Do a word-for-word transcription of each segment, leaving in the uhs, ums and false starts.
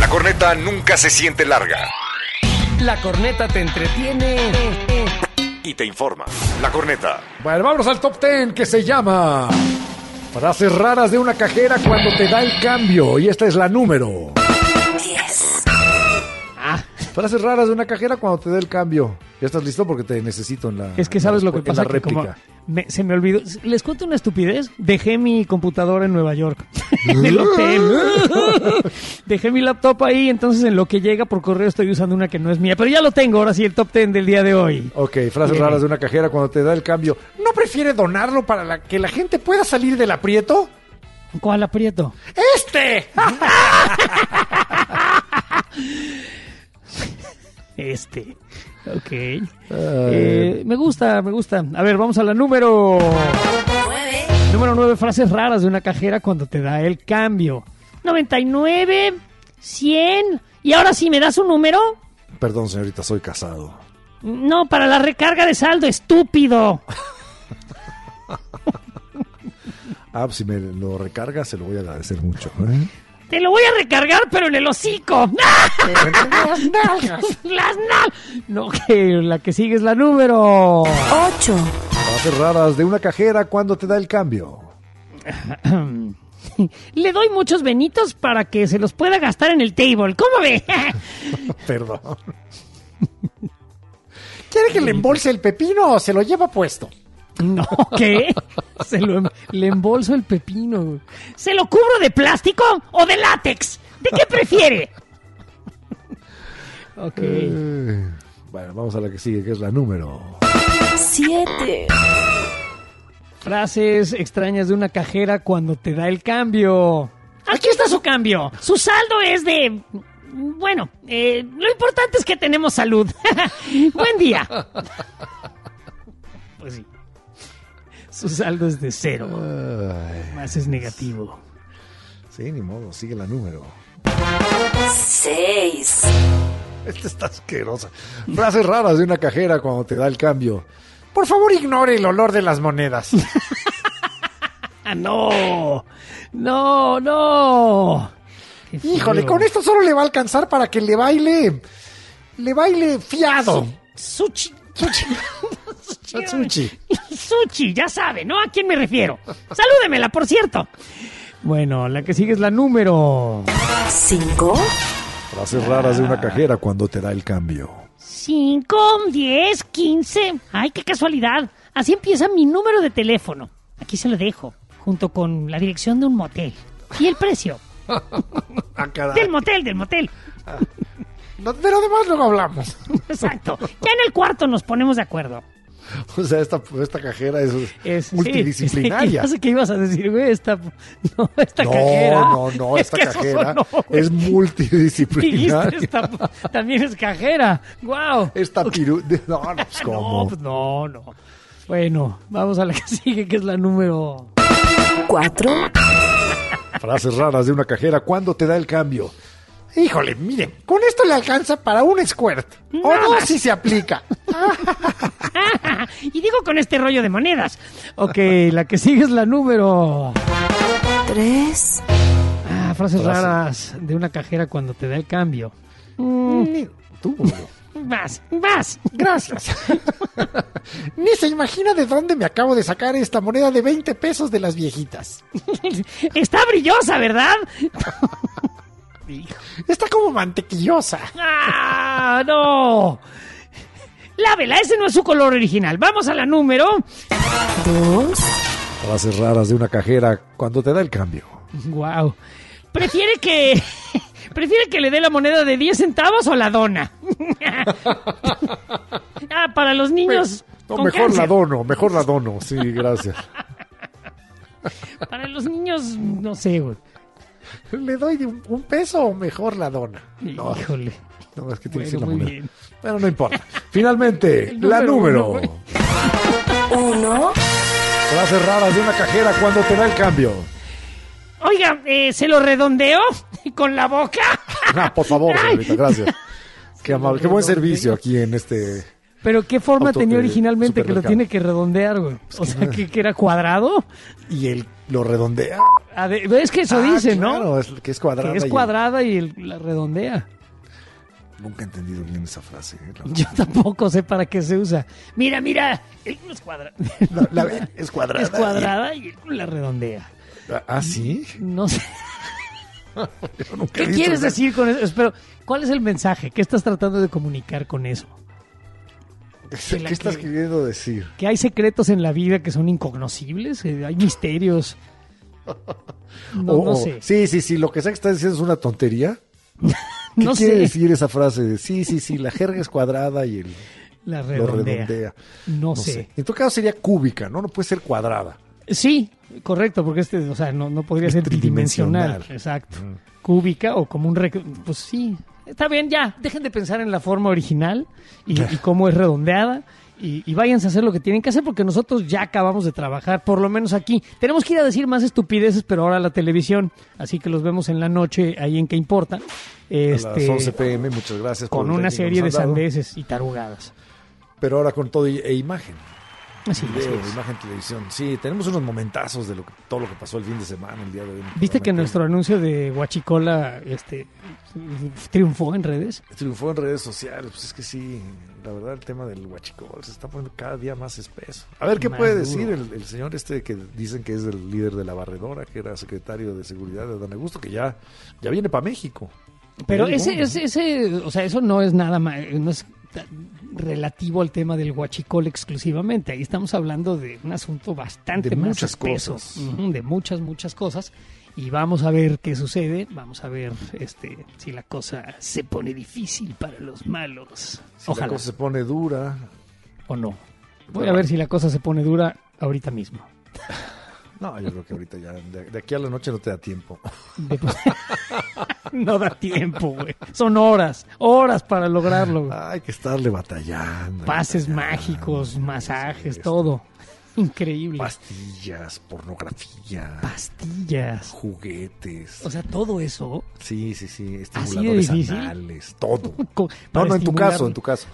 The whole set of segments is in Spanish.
La corneta nunca se siente larga. La corneta te entretiene Y te informa. La corneta. Bueno, vámonos al top ten que se llama Frases raras de una cajera cuando te da el cambio. Y esta es la número diez. Ah, frases raras de una cajera cuando te da el cambio. ¿Ya estás listo? Porque te necesito en la Es que sabes lo que pasa, en la que como réplica. me- se me olvidó. Les cuento una estupidez. Dejé mi computadora en Nueva York, en el hotel. Dejé mi laptop ahí, entonces en lo que llega por correo estoy usando una que no es mía. Pero ya lo tengo, ahora sí, el top ten del día de hoy. Ok, frases Bien. raras de una cajera cuando te da el cambio. ¿No prefiere donarlo para la- que la gente pueda salir del aprieto? ¿Cuál aprieto? ¡Este! Este. Ok. Eh, me gusta, me gusta. A ver, vamos a la número... nueve. Número nueve, frases raras de una cajera cuando te da el cambio. noventa y nueve, cien. ¿Y ahora sí me das un número? Perdón, señorita, soy casado. No, para la recarga de saldo, estúpido. Ah, pues si me lo recarga, se lo voy a agradecer mucho. ¿eh? Te lo voy a recargar, pero en el hocico. Las nalgas. Las nal. No, que la que sigue es la número... ocho. Frases raras de una cajera cuando te da el cambio. Le doy muchos benitos para que se los pueda gastar en el table. ¿Cómo ve? Perdón. ¿Quiere que le embolse el pepino o se lo lleva puesto? No, ¿qué? Se lo, em- le embolso el pepino. ¿Se lo cubro de plástico o de látex? ¿De qué prefiere? Ok. Eh, bueno, vamos a la que sigue, que es la número. siete. Frases extrañas de una cajera cuando te da el cambio. Aquí está su cambio. Su saldo es de... Bueno, eh, lo importante es que tenemos salud. Buen día. Pues sí. Su saldo es de cero. Ay, Más es negativo. sí, ni modo, sigue la número. seis. Esta está asquerosa. Frases raras de una cajera cuando te da el cambio. Por favor, ignore el olor de las monedas. ¡Ah, no! ¡No, no! Qué feo. Híjole, con esto solo le va a alcanzar para que le baile. Le baile fiado. Sushi. Sushi. Sushi. Sushi, ya sabe, ¿no? ¿A quién me refiero? Salúdemela, por cierto. Bueno, la que sigue es la número... cinco. Frases raras de una cajera cuando te da el cambio. cinco, diez, quince. Ay, qué casualidad. Así empieza mi número de teléfono. Aquí se lo dejo, junto con la dirección de un motel. Y el precio. Ah, caray. Del motel, del motel. No, de lo demás luego hablamos. Exacto. Ya en el cuarto nos ponemos de acuerdo. O sea, esta, esta cajera es, Es, multidisciplinaria. Sí, sí, no sé qué ibas a decir, güey. Esta, no, esta No, cajera. no, no, Es esta que eso cajera sonó, güey. es Dijiste, multidisciplinaria. esta también es cajera. Wow. Esta piru... No, no, pues No, cómo. pues no, no. Bueno, vamos a la que sigue, que es la número... cuatro. Frases raras de una cajera cuando te da el cambio. Híjole, miren, con esto le alcanza para un squirt. O Nada no, más. si se aplica. Y digo con este rollo de monedas. Ok, la que sigue es la número... tres. Ah, frases Frase. raras de una cajera cuando te da el cambio. Ni- Tú, boludo. Vas, vas. Gracias. Ni se imagina de dónde me acabo de sacar esta moneda de veinte pesos de las viejitas. Está brillosa, ¿verdad? Está como mantequillosa. ¡Ah, no! Lávela, ese no es su color original. Vamos a la número... dos. Frases raras de una cajera cuando te da el cambio. Wow. ¿Prefiere que... ¿Prefiere que le dé la moneda de diez centavos o la dona? Ah, para los niños No, con mejor cáncer. la dono, mejor la dono. Sí, gracias. Para los niños, no sé, güey. ¿Le doy de un, un peso o mejor la dona? No, Híjole. no, es que tiene que Bueno, ser la muy moneda. bien. Pero no importa. Finalmente, El la número número. uno, uno. Frases raras de una cajera cuando te da el cambio. Oiga, eh, ¿se lo redondeo con la boca? Ah, por favor, Ay. señorita, gracias. Qué amable, qué buen servicio aquí en este Pero ¿qué forma Auto- tenía eh, originalmente que lo supermercado. tiene que redondear, güey? O sea, que, que era cuadrado. Y él lo redondea. A ver, es que eso Ah, dice, claro, ¿no? es, que es cuadrada. Que es y- cuadrada y él la redondea. Nunca he entendido bien esa frase. ¿eh? La- Yo tampoco sé para qué se usa. Mira, mira, el culo es cuadrado. la- la- es cuadrada. Es cuadrada y el culo la redondea. Ah, ¿sí? No sé. Yo nunca he ¿Qué visto quieres esa- decir con eso? Pero, ¿cuál es el mensaje? ¿Qué estás tratando de comunicar con eso? ¿Qué, la estás que- queriendo decir? ¿Que hay secretos en la vida que son incognoscibles? Eh, ¿Hay misterios? No, O- no o- sé. Sí, sí, sí. Lo que sea que estás diciendo es una tontería. ¿Qué No quiere sé. decir esa frase de sí, sí, sí, la jerga es cuadrada y el, La lo redondea. redondea? No, sé. En tu caso sería cúbica, ¿no? No puede ser cuadrada. Sí, correcto, porque este, o sea, no, no podría Es ser tridimensional. tridimensional. Exacto. Cúbica o como un... rec- Pues sí, está bien, ya. Dejen de pensar en la forma original y, y cómo es redondeada. Y, y váyanse a hacer lo que tienen que hacer porque nosotros ya acabamos de trabajar, por lo menos aquí. Tenemos que ir a decir más estupideces, pero ahora a la televisión. Así que los vemos en la noche ahí en ¿Qué importa? A Este, las once pe eme, muchas gracias. por con el una técnico serie que de nos han dado. sandeces y tarugadas. Pero ahora con todo y- e imagen. Así, así Video, es. imagen, televisión. Sí, tenemos unos momentazos de lo que, todo lo que pasó el fin de semana, el día de hoy. ¿Viste que Realmente nuestro anuncio de Huachicola este, triunfó en redes? triunfó en redes sociales? Pues es que sí, la verdad el tema del huachicol se está poniendo cada día más espeso. A ver qué Más puede duro. decir el, el señor este que dicen que es el líder de la barredora, que era secretario de seguridad de Adán Augusto, que ya, ya viene para México. Pero Ya ese, llegó, ese, ese, o sea, eso no es nada más, no es ta- relativo al tema del huachicol exclusivamente. Ahí estamos hablando de un asunto bastante De más muchas espeso. cosas. Ujú, de muchas, muchas cosas. Y vamos a ver qué sucede. Vamos a ver este si la cosa se pone difícil para los malos. Si la Ojalá. cosa se pone dura. O no. Voy a ver si la cosa se pone dura ahorita mismo. No, yo creo que ahorita ya, de, de aquí a la noche no te da tiempo. De- no da tiempo, güey. Son horas, horas para lograrlo. güey. Hay que estarle batallando. Pases batallando, mágicos, masajes, esto, todo. Increíble. Pastillas, pornografía, Pastillas. juguetes. O sea, todo eso. Sí, sí, sí. ¿Así de Estimuladores difícil? anales, todo. co- No, para no, en tu estimular- caso, en tu caso.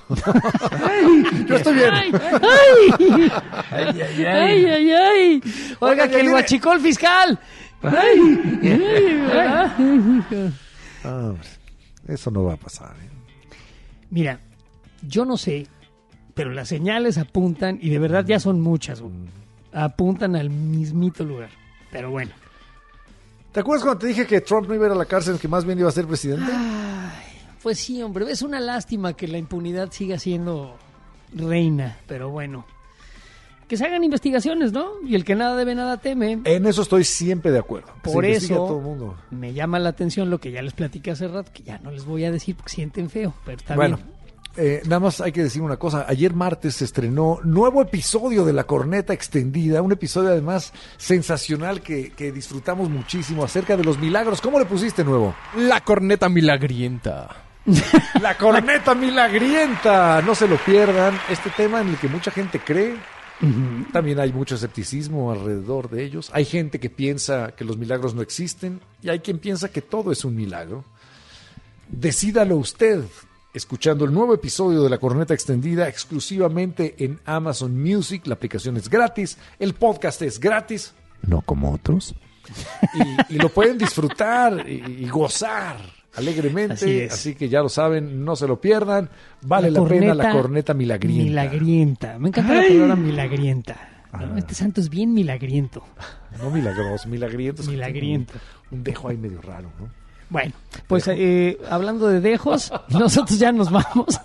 Yo estoy bien. ¡Ay! ¡Ay! ¡Ay, ay, ay! ay. Oiga, Oiga, que ya el viene. guachicol fiscal. ¡Ay! ay, ¿verdad? Ah, hombre, eso no va a pasar. ¿eh? Mira, yo no sé, pero las señales apuntan, y de verdad ya son muchas, güey, apuntan al mismito lugar. Pero bueno. ¿Te acuerdas cuando te dije que Trump no iba a ir a la cárcel, que más bien iba a ser presidente? Ay, pues sí, hombre, es una lástima que la impunidad siga siendo reina, pero bueno. Que se hagan investigaciones, ¿no? Y el que nada debe, nada teme. En eso estoy siempre de acuerdo. que Por se investigue a eso todo el mundo. me llama la atención lo que ya les platiqué hace rato, que ya no les voy a decir porque sienten feo, pero está Bueno, bien. eh, nada más hay que decir una cosa. Ayer martes se estrenó nuevo episodio de La Corneta Extendida, un episodio además sensacional que, que disfrutamos muchísimo acerca de los milagros. ¿Cómo le pusiste nuevo? La corneta milagrienta. La Corneta Milagrienta. No se lo pierdan. Este tema en el que mucha gente cree. También hay mucho escepticismo alrededor de ellos. Hay gente que piensa que los milagros no existen y hay quien piensa que todo es un milagro. Decídalo usted, escuchando el nuevo episodio de La Corneta Extendida exclusivamente en Amazon Music. La aplicación es gratis, el podcast es gratis, no como otros. Y, y lo pueden disfrutar y, y gozar alegremente. Así Así, es. que ya lo saben, no se lo pierdan. Vale la, pena La Corneta Milagrienta. Milagrienta. Me encanta la palabra milagrienta. ¿no? Este santo es bien milagriento. No milagros, milagriento. es que Milagriento. tiene Un, un dejo ahí medio raro, ¿no? Bueno, pues eh, hablando de dejos, nosotros ya nos vamos.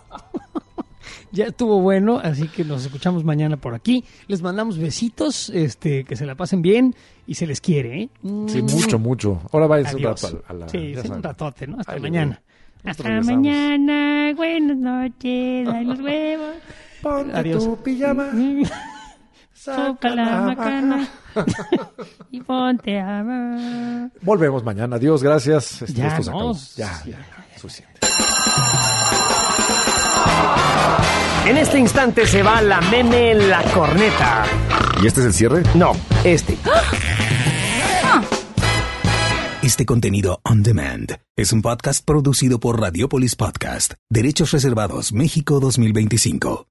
Ya estuvo bueno, así que nos escuchamos mañana por aquí. Les mandamos besitos, este, que se la pasen bien y se les quiere, ¿eh? Sí, mucho, mucho. Ahora váyanse un Adiós. rato a la... Sí, ya sí, saben. un ratote, ¿no? Hasta Ahí mañana. luego. Hasta Nosotros regresamos. mañana. Buenas noches. Ahí nos vemos. Ponte Adiós. tu pijama. Soca la macana y ponte a amar. Volvemos mañana. Adiós, gracias. Este, Ya, esto se ¿no? acabó. Ya, Ya, ya, ya, suficiente. En este instante se va la meme La Corneta. ¿Y este es el cierre? No, este. Este contenido on demand es un podcast producido por Radiopolis Podcast, Derechos Reservados México dos mil veinticinco.